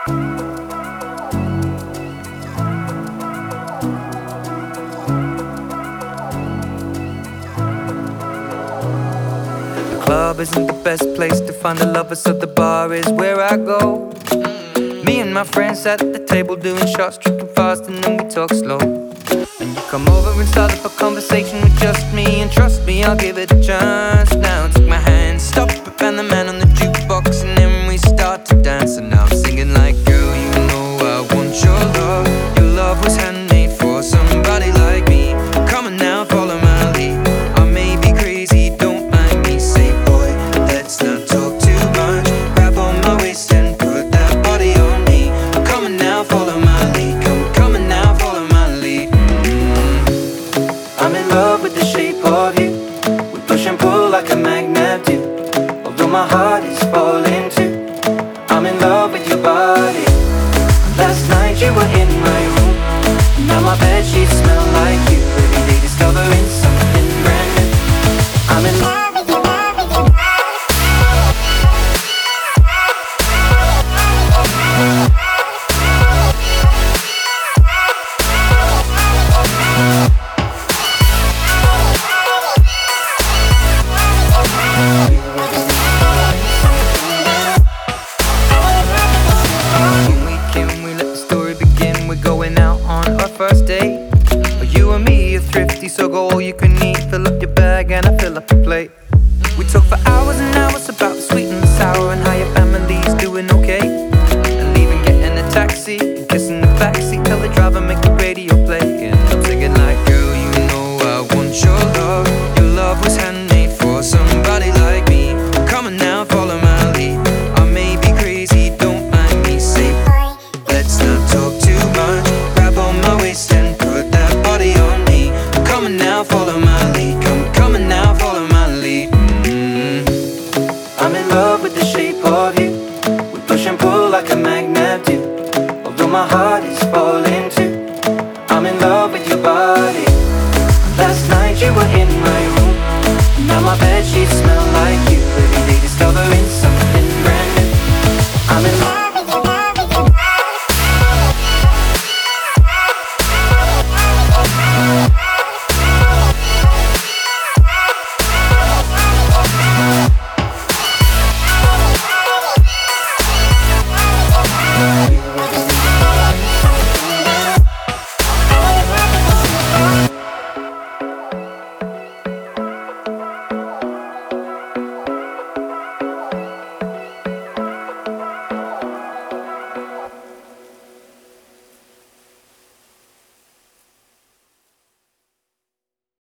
The club isn't the best place to find the lovers, so the bar is where I go. Me and my friends at the table doing shots, tripping fast, and then we talk slow. And you come over and start up a conversation with just me, and trust me, I'll give it a chance. Now take my hand, stop it, and the man on the jukebox, and then we start to dance. And now I'm singing like, girl, you know I want your love. Your love was handmade for somebody like me. Come on now, follow my lead. I may be crazy, don't mind me. Say, boy, let's not talk too much. Grab on my waist and put that body on me. Come on now, follow my lead. Come on now, follow my lead. I'm in love with the shape of you. We push and pull like a magnet do. Although my heart is falling too, I'm in love with your body. Last night you were in my room. Now my bedsheets smell like you. Every day discovering something brand new. I'm in love with your body. Can we let the story begin? We're going out on our first date. You and me are thrifty, so go all you can eat. Fill up your bag and I fill up the plate. We talk for hours and hours about the sweet and the sour, and how your family's doing okay. And even getting a taxi and kissing the backseat. Tell the driver make the radio play. And I'm singing like, girl, you know I want your love. Your love was handmade for somebody like me. Come on now, follow my lead. I may be crazy, don't mind me. Say, let's not talk too much. Grab on my waist and put that body on me. Come on now, follow my lead. Come on now, follow my lead. I'm in love